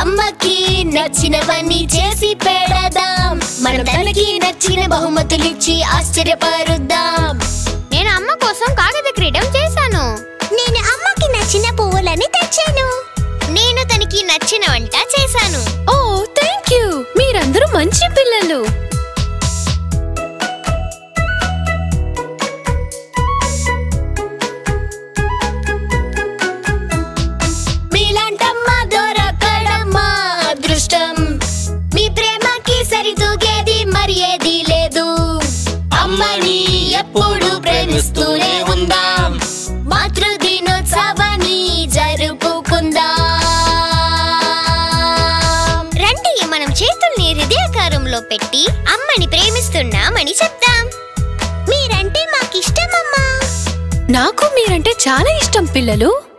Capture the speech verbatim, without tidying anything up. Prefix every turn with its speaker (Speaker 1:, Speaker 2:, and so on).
Speaker 1: అమ్మకి నచ్చినవన్నీ చేసి పెడదాం. మనం తనకి నచ్చిన బహుమతులిచ్చి ఆశ్చర్యపరుద్దాం.
Speaker 2: నేను అమ్మ కోసం కాగద క్రీడం చేశాను.
Speaker 1: నేను అమ్మకి నచ్చిన పువ్వులని తెచ్చాను.
Speaker 2: నేను తనకి నచ్చిన వంట చేశాను.
Speaker 3: ఓ థ్యాంక్ యూ, మీరందరూ మంచి పిల్లలు.
Speaker 1: మీలాంటమ్మ దొరకడం మా అదృష్టం. మీ ప్రేమకి సరితూగేది మరి ఏది లేదు. అమ్మని ఎప్పుడు ప్రేమిస్తూనే ఉందాం. మాతృదినోత్సవాన్ని జరుపుకుందాం.
Speaker 2: రండి, మనం చేతుల్ని హృదయాకారంలో పెట్టి అమ్మని ప్రేమిస్తున్నామని చెప్తాం.
Speaker 1: మీరంటే మాకిష్టమమ్మా.
Speaker 3: నాకు మీరంటే చాలా ఇష్టం పిల్లలు.